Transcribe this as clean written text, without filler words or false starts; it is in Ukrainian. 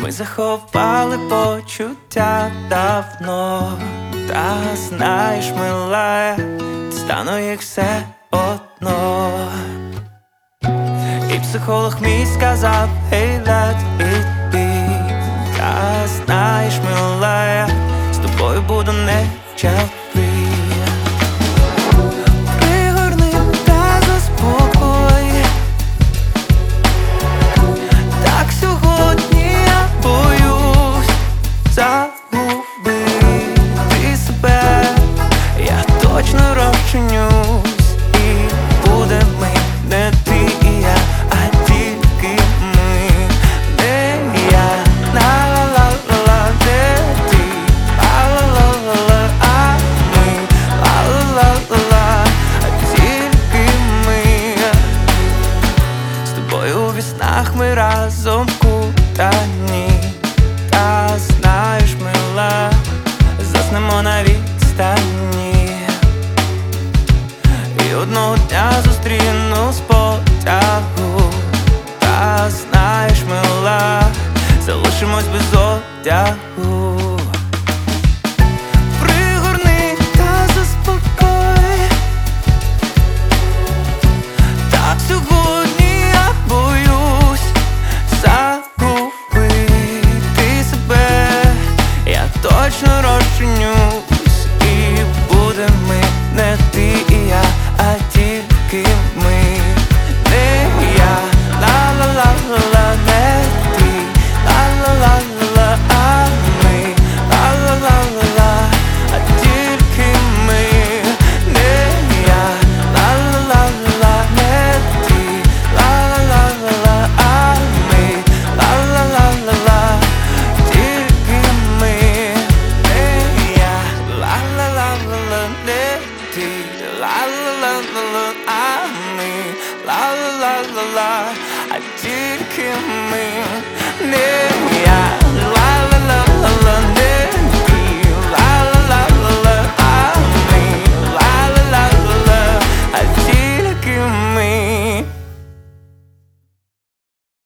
Ми заховали почуття давно, та знаєш, милая, стану їх все одно. І психолог мій сказав, hey, let it be. Та знаєш, милая, з тобою буду не чапи. Пригорни та заспокой. Так сьогодні я боюсь загубити себе. Я точно розчинюсь, і буде ми не ти і я, а тільки ми. Не я, ла-ла-ла-ла, не ти, ла-ла-ла-ла, а ми, ла-ла-ла-ла, а тільки ми. З тобою у віснах ми разом кутані. Та знаєш, мила, заснемо на відстані. І одного дня зустріну з потягу. Та знаєш, мила, залишимось без одягу. Пригорни та заспокой. Так сьогодні я боюсь загубити себе. Я точно розчинюсь, і буде ми не ти і я, а тільки ми. Не я, ла-ла-ла-ла, не ти, ла-ла-ла-ла, а ми, ла-ла-ла-ла, а тільки ми. Не я, ла-ла-ла-ла, не ти, ла-ла-ла-ла, а ми, ла-ла-ла-ла, тільки ми. Не я, ла-ла-ла-ла, не ти, ла-ла-ла-ла, а ми, ла-ла-ла-ла, а тільки ми. Не